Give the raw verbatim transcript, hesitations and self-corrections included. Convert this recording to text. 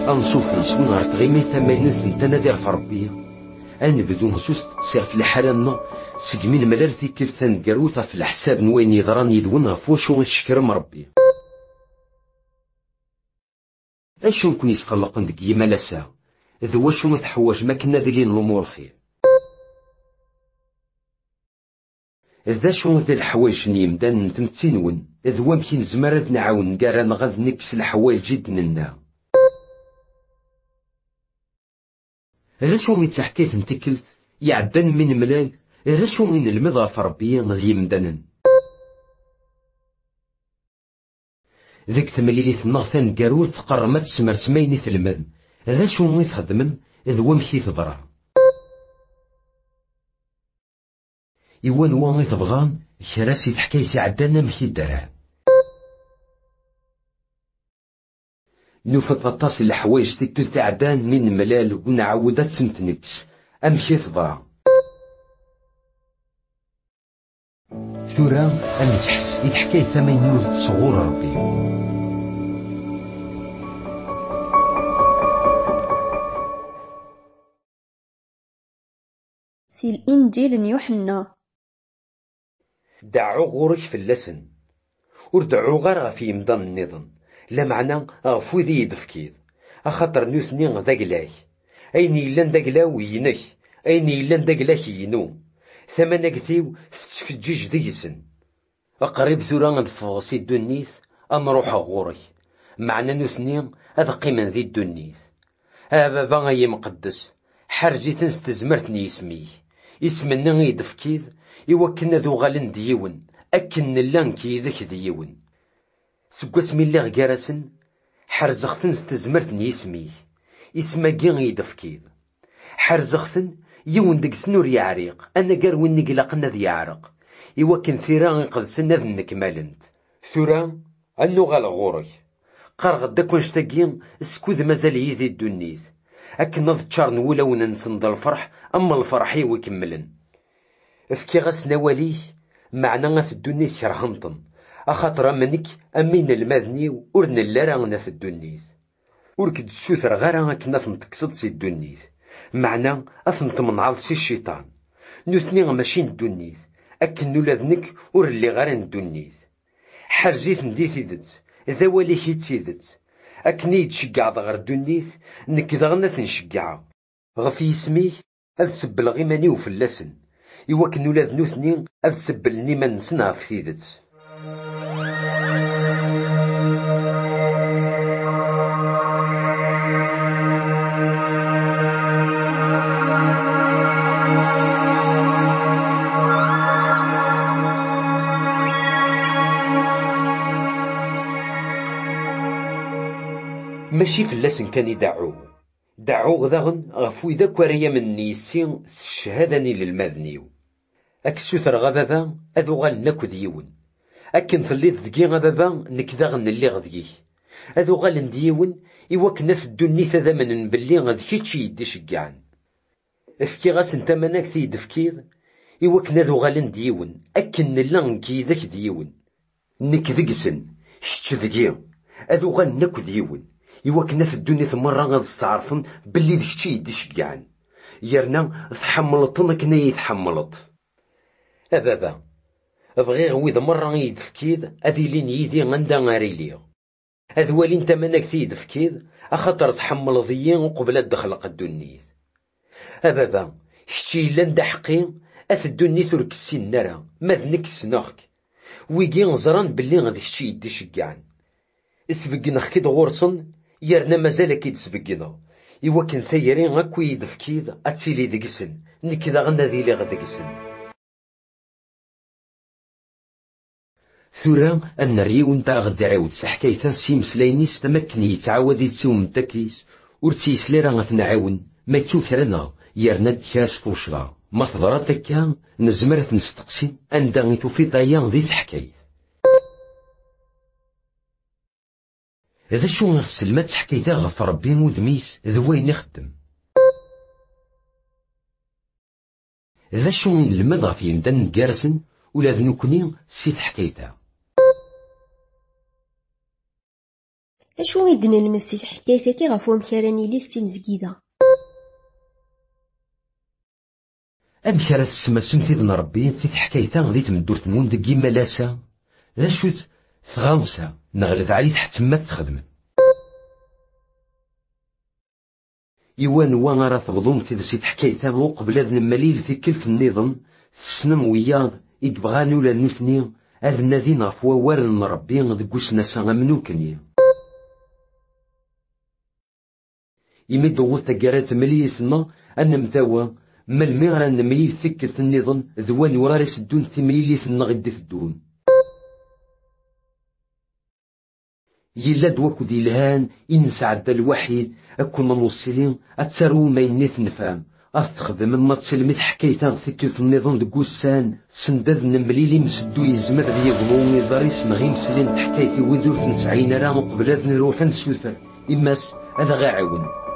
أنصوف نسوي غير تغيمي تماينوث نتانا دير في ربي. أنا بدون سوست سير في الحراننا سقمي الملالتي كيف قروثة في الحساب نوين يضران يدون غفوشو الشكرم ربي. أشو نكون يسقلقن ديك يمالسا ذو واشو متحواج ما كنا ذلين الأمور خير. إذا شو ذي الحوايج نيمدان نتمتينون ذو مكين زمرد نعاون قارن غاد نكس الحوايج جد ننا. إذا شو متحكيت نتكلت يعدن من ملال إذا شو من المضى في ربي يمدانن. ذيك ثمليليت النغثان قارور تقرمت سمر سميني ثلمن إذا شو مي تخدمن ذو مكي تضرع. إيوان واني تبغان كراسي حكايتي عدانا مكي الدرع. نوفت غطاس الحوايج تكتل تعدان من ملال ونعودات سمت نكس أمشي تضرع. ثورا أمسحس الحكاية ثمانية صغور ربي. سي الإنجيل يوحنا. دعو غورك في اللسن وردعو غير في مضان النظام لا معنى غفو ذي يدفكيد أخطر نوثني ذاقلاك أين يلان ذاقلاو ينك أين يلان ذاقلاك ينو ثمانا كثيو تتفجيج ديسن أقريب ثورا نفغسي الدنيث أنروح غورك معنى نوثني هذا قيمة ذي الدنيث. هذا بابا غي مقدس حرزي تنستزمرتني اسمي اسمنا يدفكيد إوكنا ذو غالن ديون أكن اللان كيذك ديون سقوس مي اللي غقارسن حرزختن ستزمرتني اسمي اسما جين يدفكيد حرزختن يون دق سنور يعريق أنا قاروين نقلقنا ذي يعرق إوكن ثيران قدسن ذي نكمالنت ثورا أنو غال غوري قارغ داك ونشتاقين سكوذ مازال يذي الدنيث أكن نضجار نولا وننسند الفرح أما الفرح يوكملن افكي غاس نواليه معنى غاث الدنيث كرهنطن أخاطر منك أمين المذني ورن اللارا غاث الدنيث وركد سوثر غارا كنا تنتكسد سي الدنيث معنى أثنت من عض سي الشيطان نوثني ماشين الدنيث أكن نولادنك ور اللي غارن الدنيث حرزيت ندي ثيدت ذا والي هي تسيدت أكني تشجع غير الدنيث نك دغنا تنشجع غفي اسمي ألسب الغيماني وفي اللسن إوكن ولاد نوثني ألسب النيمان نسنا في ثيدت. ماشي في اللسن كان يدعو دعو غذاغن غفو إذا كواريا من نيسين الشهادني للمذنيو أكسوثر غبابا أذو غال ناكو ديون أكن ثليت ذكي غبابا نكذاغن اللي غذيه أذو غال نديون إوكنا في الدنيا ذا من بلي غذكيتشي يدي شقعان افكي غاس انت مناك ثيد فكير إوكنا ذو غال نديون أكن اللان كيذاك ديون نك ذقسن شتش ذكي أذو غال ناكو ديون إوكنا في الدنيا مرة غاد استعرفن باللي ذكشي يدي شقعان يرنا تحملطن كنا يتحملط أبابا بغيغ ويد مرة يدفكيد أذي لين يدي غندا غاريليغ أذوالي انت منك تيدفكيد أخطر تحمل ضيين وقبل دخلق الدنيث أبابا شتي لندا حقين أث الدنيا ترك السين نرى ماذنك سنخك ويجي نزران باللي غادي شتي يدي شقعان اسبقنا خكيد غورصن يرنا مازال كيد سبقنا إوكن ثيرين أكو يدفكيد أتسيلي دقسن نكذا غندا ذي لي غدقسن ثورا أن ريون تا غدا عاود سحكايتا سي مسلاينيس تمكن يتعاود يتسوم التكيس ورتي سليرا غتنعاون ما يتوثرنا يرنا دكاس فوشرا ما تضرا تكا نزمرت نستقسي أندا غيتو في طايا ذي تحكايت هذا شو غسل ما تحكايتا غف ربي ودميس ذوين يخدم هذا شو المضى في مدن جارسن ولا ذنوكني سي تحكايتا أشو يدنا المسيح حكايتي غف وامك راني لي تلزكيدا. أمك راه تسمى سمتيدن ربي تيت حكايتا غدي تمدورت نون دقي ملاسة ذا شوت ثغامسة نغلد علي تحت ما تخدم إيوان وان راه تبضوم تيدسيت حكايتا وقبل هذا المليل في كلف النظام تسنم وياض إقبغاني ولا نوثني هذا النادي غف ووارن ربي غدقوش ناسا غمنوكني يمد غوث تقارات مليثنا أن متاوى ما المغرى نمليل ثكة النظام ذوان وراري سدون ثمليليث النغدي الدون يلاد وكد الهان إنسعد الوحيد أكون موصلين أتسارو ما ينيث نفهم أتخدم ما تسلمت حكايتا ثكة النظام دقوسان سنداد نمليلي مسدو يزمر ذي يضمون يضاريس نغيم سلين حكايتي وذوث نسعين راه قبل نروح نسوثر إماس هذا غاعون